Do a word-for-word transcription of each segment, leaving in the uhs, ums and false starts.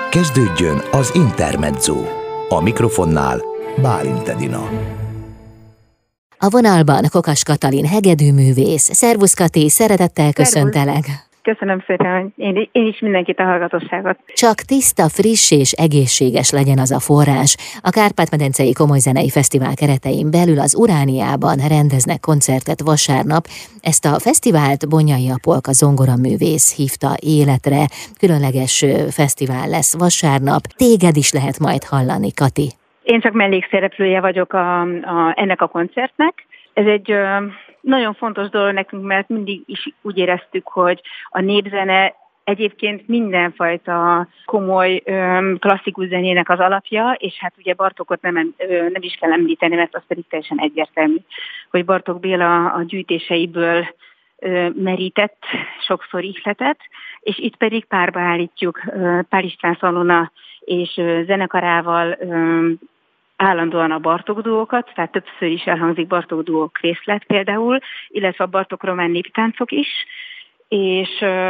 Kezdődjön az Intermezzo. A mikrofonnál Bálint Edina. A vonalban Kokas Katalin hegedűművész. Szervusz Kati, szeretettel köszöntelek. Köszönöm szépen, hogy én, én is mindenkit a hallgatóságot. Csak tiszta, friss és egészséges legyen az a forrás. A Kárpát-medencei Komolyzenei Fesztivál keretein belül az Urániában rendeznek koncertet vasárnap. Ezt a fesztivált Bonyai Apolka zongoraművész hívta életre. Különleges fesztivál lesz vasárnap. Téged is lehet majd hallani, Kati. Én csak mellékszereplője vagyok a, a, ennek a koncertnek. Ez egy ö, nagyon fontos dolog nekünk, mert mindig is úgy éreztük, hogy a népzene egyébként mindenfajta komoly ö, klasszikus zenének az alapja, és hát ugye Bartókot nem, ö, nem is kell említeni, mert az pedig teljesen egyértelmű, hogy Bartók Béla a gyűjtéseiből ö, merített sokszor ihletet, és itt pedig párba állítjuk ö, Pál István Szalona és ö, zenekarával ö, állandóan a Bartók duókat, tehát többször is elhangzik Bartók duók részlet például, illetve a Bartók román néptáncok is, és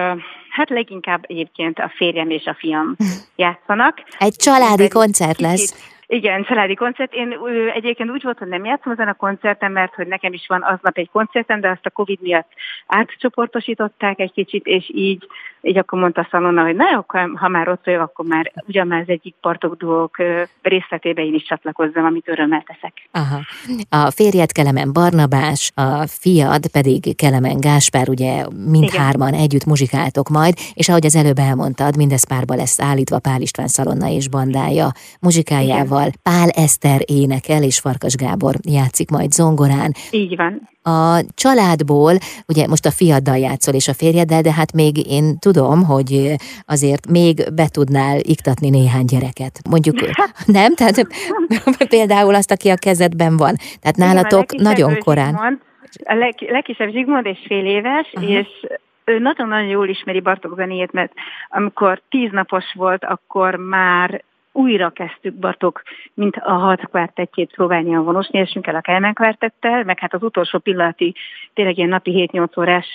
hát leginkább egyébként a férjem és a fiam játszanak. Egy családi koncert lesz. Igen, családi koncert. Én ő, egyébként úgy volt, hogy nem játszom ezen a koncerten, mert hogy nekem is van aznap egy koncertem, de azt a Covid miatt átcsoportosították egy kicsit, és így, így akkor mondta Szalonna, hogy na, akkor, ha már ott vagyok, akkor már ugyan már az egyik Bartók duók részletébe én is csatlakozzam, amit örömmel teszek. Aha. A férjed Kelemen Barnabás, a fiad pedig Kelemen Gáspár, ugye mindhárman együtt muzsikáltok majd, és ahogy az előbb elmondtad, mindez párba lesz állítva Pál István Szalonna és bandája muzsikájával. Igen. Pál Eszter énekel, és Farkas Gábor játszik majd zongorán. Így van. A családból, ugye most a fiaddal játszol és a férjeddel, de hát még én tudom, hogy azért még be tudnál iktatni néhány gyereket. Mondjuk, nem? Tehát például azt, aki a kezedben van. Tehát nálatok igen, nagyon korán. Zsigmond, a leg, legkisebb Zsigmond és fél éves, uh-huh. és ő nagyon-nagyon jól ismeri Bartók zenéjét, mert amikor tíz napos volt, akkor már újra kezdtük Bartók, mint a hat kvártettjét próbálni a Vonos Nyersünkkel, a Kelemen kvártettel, meg hát az utolsó pillanati, tényleg ilyen napi hét-nyolc órás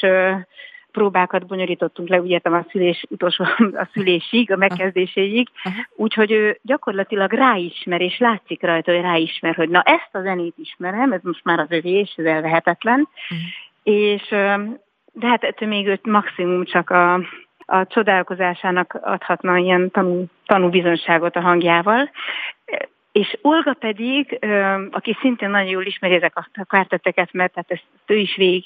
próbákat bonyolítottunk le, úgy értem a szülés, utolsó a szülésig, a megkezdéséig, úgyhogy ő gyakorlatilag ráismer, és látszik rajta, hogy ráismer, hogy na ezt a zenét ismerem, ez most már az övé, és ez elvehetetlen, uh-huh. és de hát ettől még őt maximum csak a a csodálkozásának adhatna ilyen tanú, tanúbizonyságot a hangjával. És Olga pedig, aki szintén nagyon jól ismeri ezek a kvártetteket, mert tehát ezt ő is végig,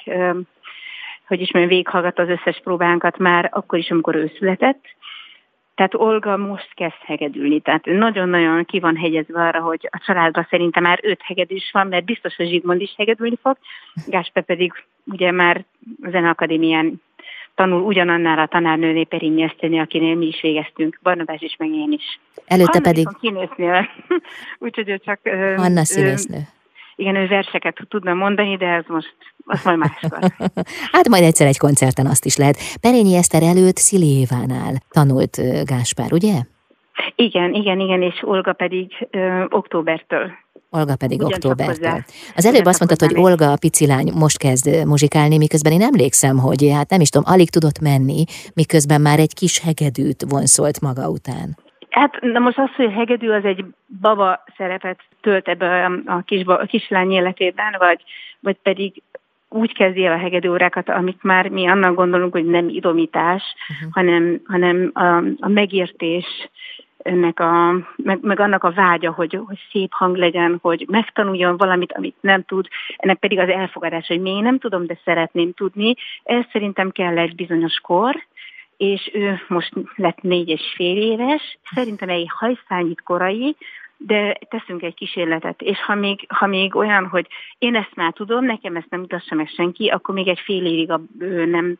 hogy ismerem, végighallgatta az összes próbánkat már akkor is, amikor ő született. Tehát Olga most kezd hegedülni, tehát nagyon-nagyon ki van hegyezve arra, hogy a családban szerintem már öt hegedűs van, mert biztos, hogy Zsigmond is hegedülni fog, Gáspár pedig ugye már a Zeneakadémián tanul ugyanannál a tanárnőnél, Perényi Eszternél, akinél mi is végeztünk, Barnabás is, meg én is. Előtte Hanna pedig... Színésznő. Úgyhogy ő csak... Hanna színésznő. Igen, ő verseket tudna mondani, de ez most, az majd máskor. Hát majd egyszer egy koncerten azt is lehet. Perényi Eszter előtt Szili Évánál tanult Gáspár, ugye? Igen, igen, igen, és Olga pedig ö, októbertől. Olga pedig októbertől. Az előbb azt mondtad, hogy Olga, a pici lány, most kezd muzsikálni, miközben én emlékszem, hogy hát nem is tudom, alig tudott menni, miközben már egy kis hegedűt vonszolt maga után. Hát na most az, hogy a hegedű az egy baba szerepet tölt ebbe a, a, kis, a kislány életében, vagy, vagy pedig úgy kezdi el a hegedűórákat, amit már mi annak gondolunk, hogy nem idomítás, uh-huh. hanem, hanem a, a megértés, ennek a, meg, meg annak a vágya, hogy, hogy szép hang legyen, hogy megtanuljon valamit, amit nem tud, ennek pedig az elfogadás, hogy még nem tudom, de szeretném tudni. Ez szerintem kell egy bizonyos kor, és ő most lett négy és fél éves, szerintem egy hajszányit korai, de teszünk egy kísérletet, és ha még, ha még olyan, hogy én ezt már tudom, nekem ezt nem mutassa meg senki, akkor még egy fél évig a, ö, nem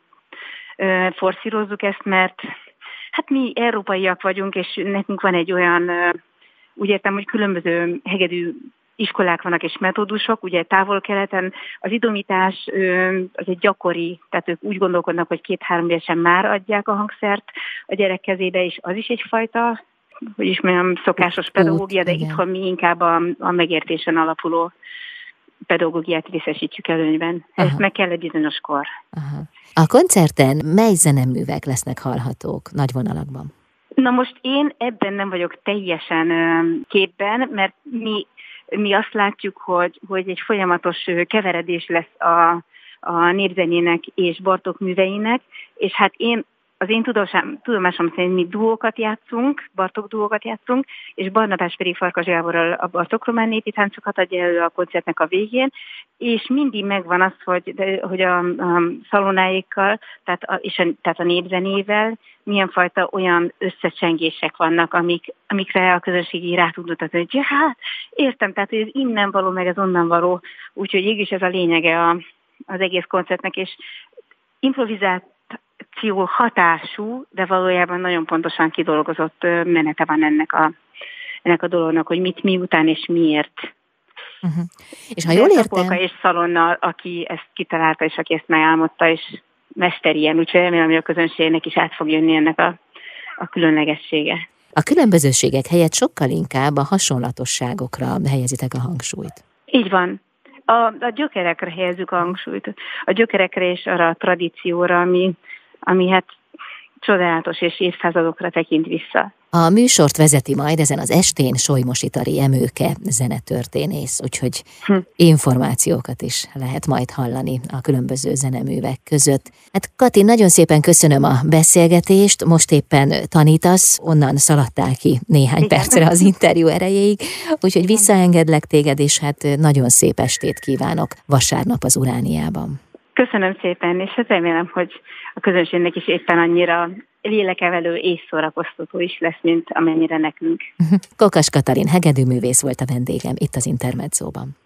ö, forszírozzuk ezt, mert hát mi európaiak vagyunk, és nekünk van egy olyan, úgy értem, hogy különböző hegedű iskolák vannak és metódusok, ugye távol-keleten az idomítás az egy gyakori, tehát ők úgy gondolkodnak, hogy két-három évesen már adják a hangszert a gyerek kezébe, és az is egyfajta, hogy is mondjam, szokásos pedagógia, de itthon mi inkább a, a megértésen alapuló pedagógiát részesítjük előnyben. Ezt meg kell egy bizonyos kor. Aha. A koncerten mely zeneművek lesznek hallhatók nagy vonalakban? Na most én ebben nem vagyok teljesen képben, mert mi, mi azt látjuk, hogy, hogy egy folyamatos keveredés lesz a, a népzenének és Bartók műveinek, és hát én az én tudomásom, tudomásom szerint mi duókat játszunk, Bartók duókat játszunk, és Barnabás pedig Farkas Gáborral a Bartók román népi táncokat adja elő a koncertnek a végén, és mindig megvan az, hogy, de, hogy a, a szalonáikkal, tehát a, és a, tehát a népzenével milyen fajta olyan összecsengések vannak, amik, amikre a közönség így rá tud mutatni, hogy ja, hát értem, tehát hogy ez innen való, meg ez onnan való, úgyhogy így is ez a lényege a, az egész koncertnek, és improvizált hatású, de valójában nagyon pontosan kidolgozott menete van ennek a, ennek a dolognak, hogy mit miután és miért. Uh-huh. És ha jól értem... Polka és Szalonna, aki ezt kitalálta, és aki ezt megálmodta, és mester ilyen, úgyhogy remélem, hogy a közönségnek is át fog jönni ennek a, a különlegessége. A különbözőségek helyett sokkal inkább a hasonlatosságokra helyezitek a hangsúlyt. Így van. A, a gyökerekre helyezzük a hangsúlyt. A gyökerekre és arra a tradícióra, ami, ami hát csodálatos és évszázadokra tekint vissza. A műsort vezeti majd ezen az estén Solymos-Itari Emőke zenetörténész, úgyhogy hm. információkat is lehet majd hallani a különböző zeneművek között. Hát Kati, nagyon szépen köszönöm a beszélgetést, most éppen tanítasz, onnan szaladtál ki néhány Igen. percre az interjú erejéig, úgyhogy visszaengedlek téged, és hát nagyon szép estét kívánok vasárnap az Urániában. Köszönöm szépen, és hát remélem, hogy a közönségnek is éppen annyira lélekevelő és szórakoztató is lesz, mint amennyire nekünk. Kokas Katalin hegedűművész volt a vendégem itt az Intermedzóban.